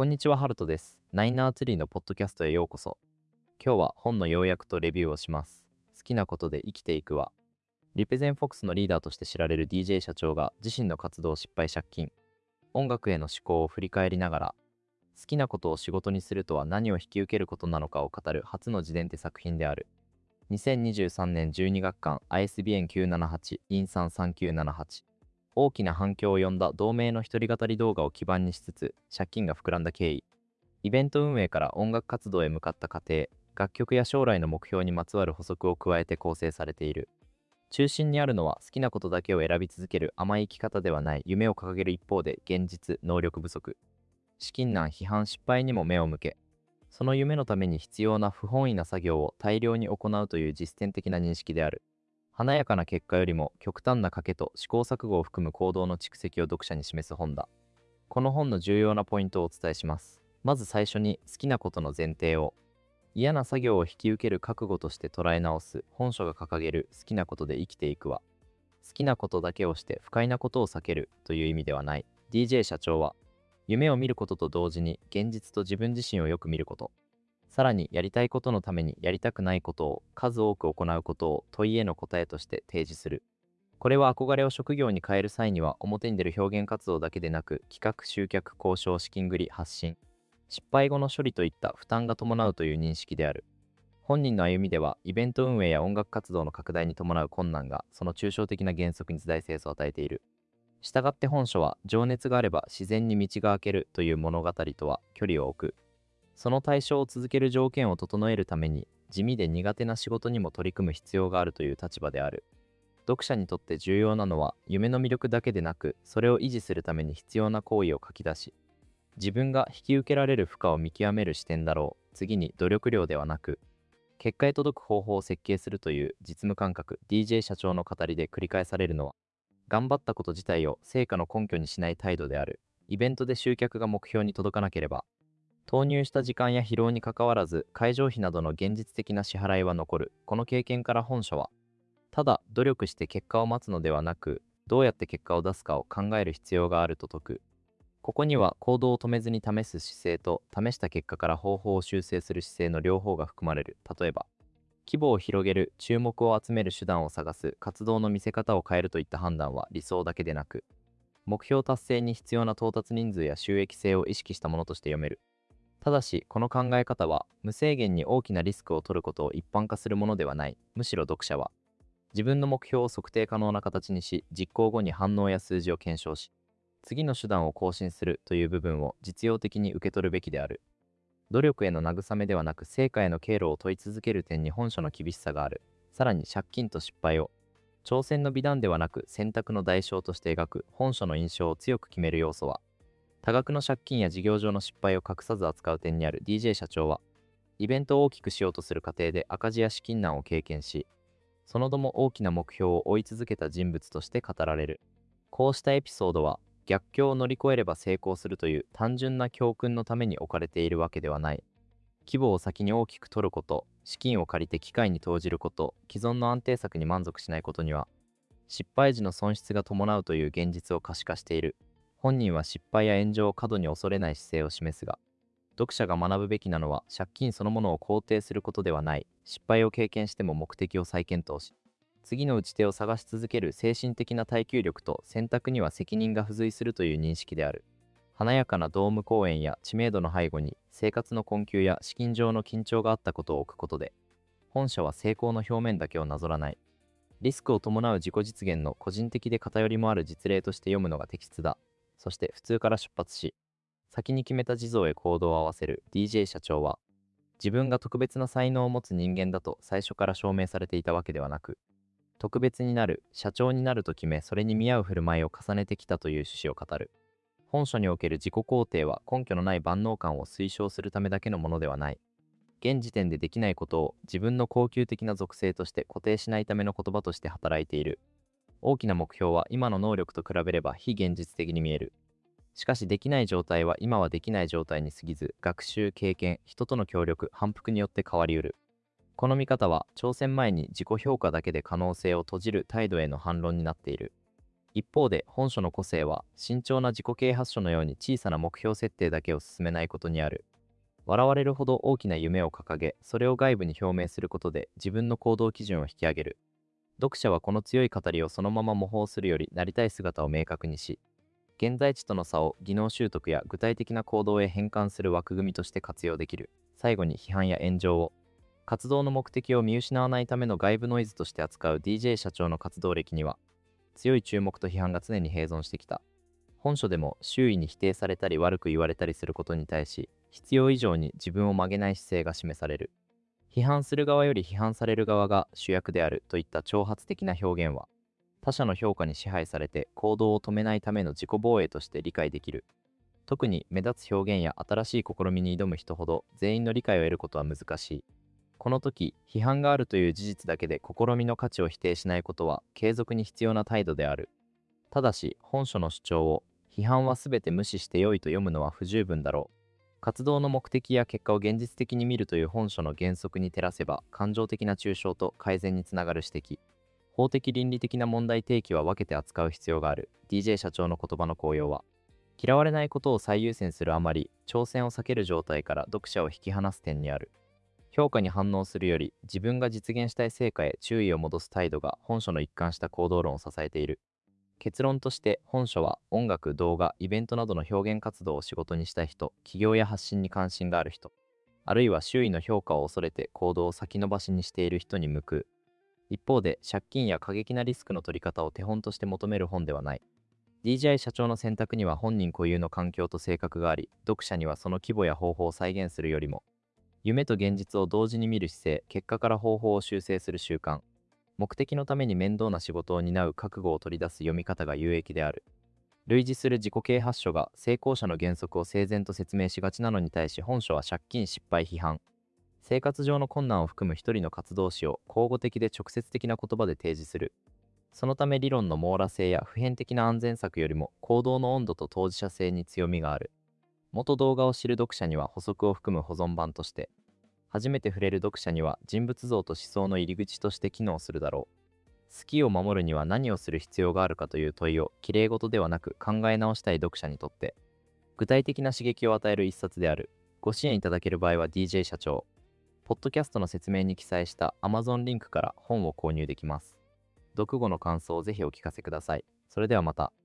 こんにちは、ハルトです。ナイナーツリーのポッドキャストへようこそ。今日は本の要約とレビューをします。好きなことで生きていくは、リペゼンフォックスのリーダーとして知られる DJ 社長が自身の活動失敗借金、音楽への思考を振り返りながら、好きなことを仕事にするとは何を引き受けることなのかを語る初の自伝的作品である。2023年12月間 ISBN978-IN33978 大きな反響を呼んだ同名の一人語り動画を基盤にしつつ借金が膨らんだ経緯、イベント運営から音楽活動へ向かった過程、楽曲や将来の目標にまつわる補足を加えて構成されている。中心にあるのは好きなことだけを選び続ける甘い生き方ではない夢を掲げる一方で現実、能力不足、資金難、批判、失敗にも目を向け、その夢のために必要な不本意な作業を大量に行うという実践的な認識である。華やかな結果よりも極端な賭けと試行錯誤を含む行動の蓄積を読者に示す本だ。この本の重要なポイントをお伝えします。まず最初に好きなことの前提を、嫌な作業を引き受ける覚悟として捉え直す本書が掲げる好きなことで生きていくは、好きなことだけをして不快なことを避けるという意味ではない。DJ 社長は、夢を見ることと同時に現実と自分自身をよく見ること、さらにやりたいことのためにやりたくないことを数多く行うことを問いへの答えとして提示する。これは憧れを職業に変える際には表に出る表現活動だけでなく、企画、集客、交渉、資金繰り、発信、失敗後の処理といった負担が伴うという認識である。本人の歩みでは、イベント運営や音楽活動の拡大に伴う困難がその抽象的な原則に頭蓋性を与えている。したがって本書は、情熱があれば自然に道が開けるという物語とは距離を置く。その対象を続ける条件を整えるために、地味で苦手な仕事にも取り組む必要があるという立場である。読者にとって重要なのは、夢の魅力だけでなく、それを維持するために必要な行為を書き出し、自分が引き受けられる負荷を見極める視点だろう。次に努力量ではなく、結果へ届く方法を設計するという実務感覚、DJ 社長の語りで繰り返されるのは、頑張ったこと自体を成果の根拠にしない態度である。イベントで集客が目標に届かなければ、投入した時間や疲労にかかわらず会場費などの現実的な支払いは残る。この経験から本書は、ただ努力して結果を待つのではなく、どうやって結果を出すかを考える必要があると説く。ここには行動を止めずに試す姿勢と試した結果から方法を修正する姿勢の両方が含まれる。例えば、規模を広げる、注目を集める手段を探す、活動の見せ方を変えるといった判断は理想だけでなく、目標達成に必要な到達人数や収益性を意識したものとして読める。ただし、この考え方は無制限に大きなリスクを取ることを一般化するものではない。むしろ読者は、自分の目標を測定可能な形にし、実行後に反応や数字を検証し、次の手段を更新するという部分を実用的に受け取るべきである。努力への慰めではなく成果への経路を問い続ける点に本書の厳しさがある。さらに借金と失敗を挑戦の美談ではなく選択の代償として描く本書の印象を強く決める要素は、多額の借金や事業上の失敗を隠さず扱う点にある。 DJ 社長は、イベントを大きくしようとする過程で赤字や資金難を経験し、その後も大きな目標を追い続けた人物として語られる。こうしたエピソードは、逆境を乗り越えれば成功するという単純な教訓のために置かれているわけではない。規模を先に大きく取ること、資金を借りて機械に投じること、既存の安定策に満足しないことには、失敗時の損失が伴うという現実を可視化している。本人は失敗や炎上を過度に恐れない姿勢を示すが、読者が学ぶべきなのは借金そのものを肯定することではない。失敗を経験しても目的を再検討し、次の打ち手を探し続ける精神的な耐久力と選択には責任が付随するという認識である。華やかなドーム公演や知名度の背後に生活の困窮や資金上の緊張があったことを置くことで、本書は成功の表面だけをなぞらない、リスクを伴う自己実現の個人的で偏りもある実例として読むのが適切だ。そして普通から出発し、先に決めた地蔵へ行動を合わせる。 DJ 社長は、自分が特別な才能を持つ人間だと最初から証明されていたわけではなく、特別になる、社長になると決め、それに見合う振る舞いを重ねてきたという趣旨を語る。本書における自己肯定は根拠のない万能感を推奨するためだけのものではない。現時点でできないことを自分の恒久的な属性として固定しないための言葉として働いている。大きな目標は今の能力と比べれば非現実的に見える。しかしできない状態は今はできない状態に過ぎず、学習、経験、人との協力、反復によって変わりうる。この見方は挑戦前に自己評価だけで可能性を閉じる態度への反論になっている。 一方で本書の個性は慎重な自己啓発書のように小さな目標設定だけを進めないことにある。笑われるほど大きな夢を掲げ、それを外部に表明することで自分の行動基準を引き上げる。読者はこの強い語りをそのまま模倣するよりなりたい姿を明確にし、現在地との差を技能習得や具体的な行動へ変換する枠組みとして活用できる。最後に批判や炎上を。活動の目的を見失わないための外部ノイズとして扱う DJ 社長の活動歴には、強い注目と批判が常に併存してきた。本書でも周囲に否定されたり悪く言われたりすることに対し、必要以上に自分を曲げない姿勢が示される。批判する側より批判される側が主役であるといった挑発的な表現は、他者の評価に支配されて行動を止めないための自己防衛として理解できる。特に目立つ表現や新しい試みに挑む人ほど全員の理解を得ることは難しい。この時、批判があるという事実だけで試みの価値を否定しないことは継続に必要な態度である。ただし、本書の主張を批判は全て無視して良いと読むのは不十分だろう。活動の目的や結果を現実的に見るという本書の原則に照らせば、感情的な抽象と改善につながる指摘、法的倫理的な問題提起は分けて扱う必要がある。 DJ 社長の言葉の効用は、嫌われないことを最優先するあまり、挑戦を避ける状態から読者を引き離す点にある。評価に反応するより、自分が実現したい成果へ注意を戻す態度が本書の一貫した行動論を支えている。結論として本書は音楽、動画、イベントなどの表現活動を仕事にした人、起業や発信に関心がある人、あるいは周囲の評価を恐れて行動を先延ばしにしている人に向く。一方で借金や過激なリスクの取り方を手本として求める本ではない。DJI 社長の選択には本人固有の環境と性格があり、読者にはその規模や方法を再現するよりも、夢と現実を同時に見る姿勢、結果から方法を修正する習慣、目的のために面倒な仕事を担う覚悟を取り出す読み方が有益である。類似する自己啓発書が成功者の原則を整然と説明しがちなのに対し、本書は借金失敗批判、生活上の困難を含む一人の活動史を口語的で直接的な言葉で提示する。そのため理論の網羅性や普遍的な安全策よりも行動の温度と当事者性に強みがある。元動画を知る読者には補足を含む保存版として、初めて触れる読者には人物像と思想の入り口として機能するだろう。好きを守るには何をする必要があるかという問いをきれい事ではなく考え直したい読者にとって、具体的な刺激を与える一冊である。ご支援いただける場合は DJ 社長、ポッドキャストの説明に記載した Amazon リンクから本を購入できます。読後の感想をぜひお聞かせください。それではまた。